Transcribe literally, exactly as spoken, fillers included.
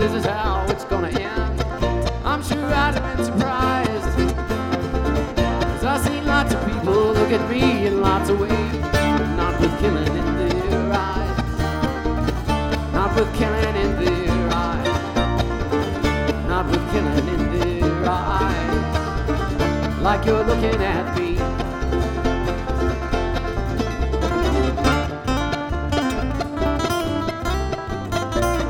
this is how it's gonna end. I'm sure I'd have been surprised, 'cause I've seen lots of people look at me in lots of ways, but not with killing in their eyes. Not with killing in their eyes. Not with killing in their eyes. Like you're looking at